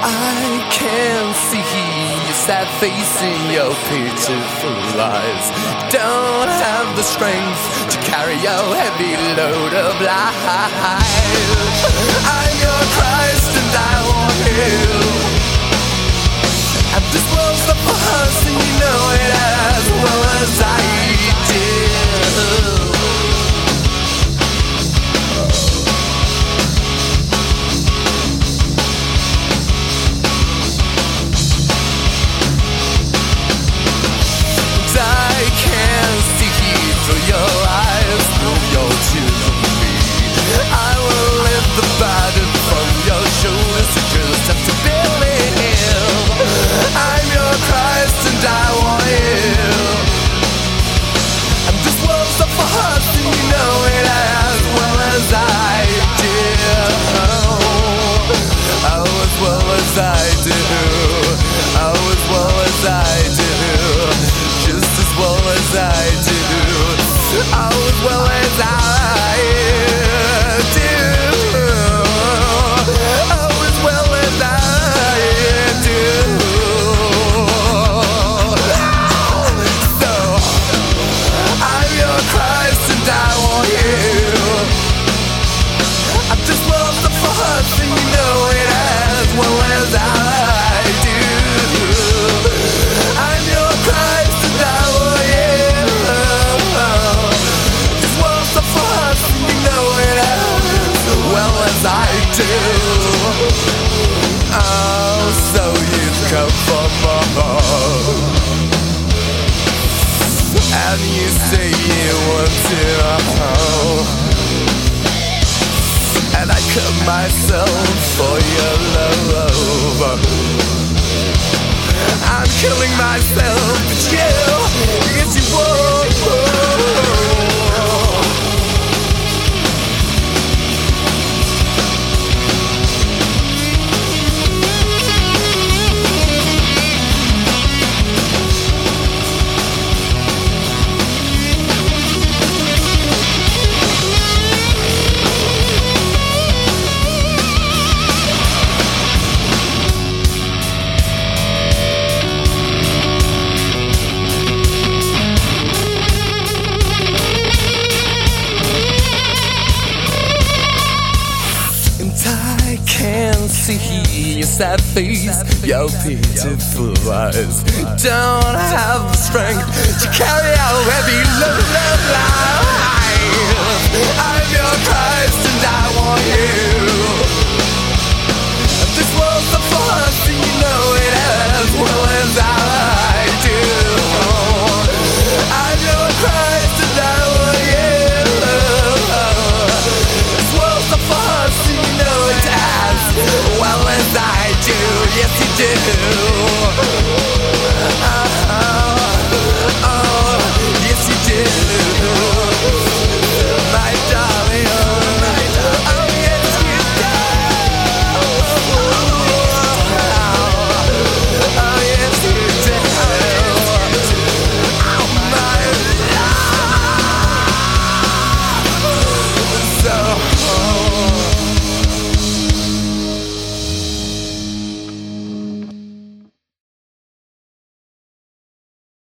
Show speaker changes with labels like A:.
A: I can see your sad face in your pitiful eyes. Don't have the strength to carry your heavy load of lies. I'm your Christ and I want you. And this world's not for us and you know it as well as I do. And you say you want to know, and I cut myself for your love. I'm killing myself, but you, yes you won't. I can see your sad face, your pitiful eyes. Don't have the strength to carry out heavy love lies.